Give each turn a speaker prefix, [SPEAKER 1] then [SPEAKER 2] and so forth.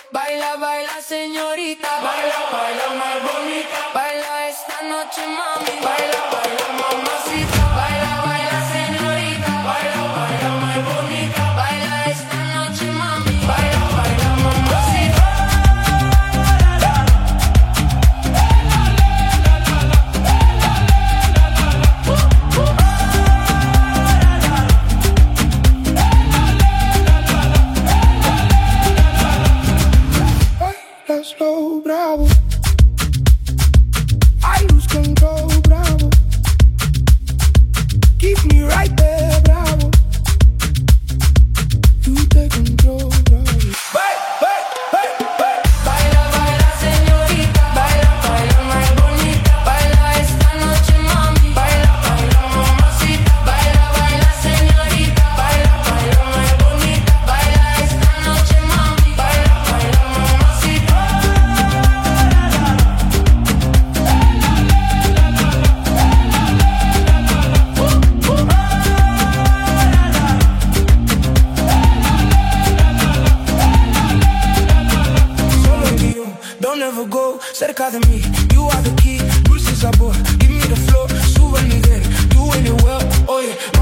[SPEAKER 1] Baila, baila, señorita. Baila, baila, más bonita. Baila esta noche, mami. Baila, baila, mamacita. Baila, baila, señorita. Baila, baila, más bonita. Baila esta noche, mami. Baila, baila, mamacita.
[SPEAKER 2] Slow, bravo. I lose control, bravo. Keep me right there, bravo. You take control, bravo.
[SPEAKER 1] Hey, hey, hey, hey. Baila, baila, señorita. Baila, baila, más bonita. Baila esta noche, mami. Baila, baila, mamacita. Baila, baila, señorita. Baila, baila, más bonita. Baila esta noche, mami. Baila, baila, mamacita.
[SPEAKER 2] Solo guío, don't ever go cerca de mí. You are the key, dulce sabor. Give me the floor, sube el nivel. Doing it well, oye.